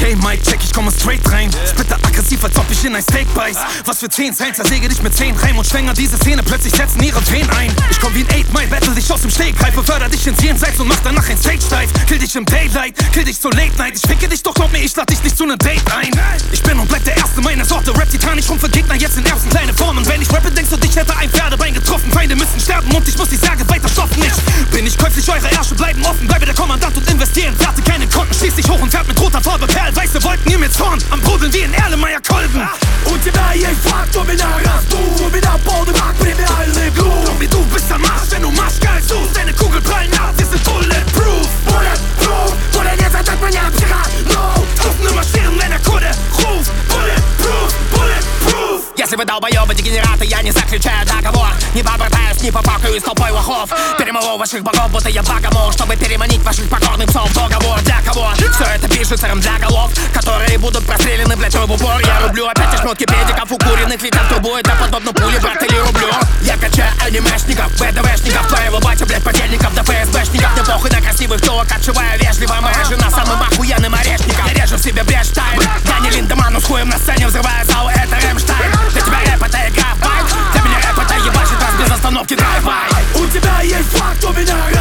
Okay, Mike, check, ich komme straight rein. Splitter aggressiv, als ob ich in ein Steak beiß. Was für 10 Cent, zersäge dich mit 10 Reim und schwänger diese Szene, plötzlich setzen ihre Venen ein. Ich komm wie ein 8 Mile, battle dich aus dem Stegreif, beförder dich ins Jenseits und mach danach ein Stage-Dive. Kill dich im Daylight, kill dich zur Late Night. Ich ficke dich, doch glaub mir, ich lad dich nicht zu nem Date ein. Ich bin und bleib der Erste meiner Sorte, rap titanisch rum für Gegner jetzt in Erbsen, kleine Formen. Wenn ich rappe, denkst du, dich hätte ein Pferdebein getroffen. Feinde müssen sterben und ich muss die Särge weiter stoppen. Ich bin nicht käuflich, eure Ärsche bleiben offen. Bleibe der Kommandant und investieren, werte keinen Konten. Schließ dich hoch und fährt mit roter Farbe Perl. Weiße Wolken, ihr mit Zorn, am Brodeln wie in Erlenmeyer-Kolben. У тебя есть факт, у меня раздут. У меня полный бак, премиальный глуп. Wie du bist am Arsch, wenn du Marschgeil suchst. Deine Kugel prallen ab, wir sind bulletproof. Bulletproof, Bullet не зайдет меня психа. No, Truppen marschieren, wenn der Kunde ruft. Bulletproof, bulletproof. Если вы долбоёбы, дегенераты, я не заключаю договор. Не побратаюсь, не попакаю с толпой лохов. Перемолол ваших богов, будто я богомол, чтобы переманить ваших покорных псов. Договор для кого? Все это пишется для голов, которые будут прострелены, блять, в упор. Я рублю опять ошметки педиков укуренных, летят в трубу, это подобно пули, брат, или рублю. Я качаю анимешников, БДВшников, твоего батя, блять, подельников, до ФСБшников. Мне похуй на красивых телок, отшиваю вежливо. Моя жена самым охуенным орешником. Я режу в себе брешь тайм. Я не Линдеманну с хуем на сцене, взрываю зал, это Рэмштайн. Для тебя рэп это игра в байк, для меня рэп это ебашит вас без остановки драйв-бай. у тебя есть факт, у меня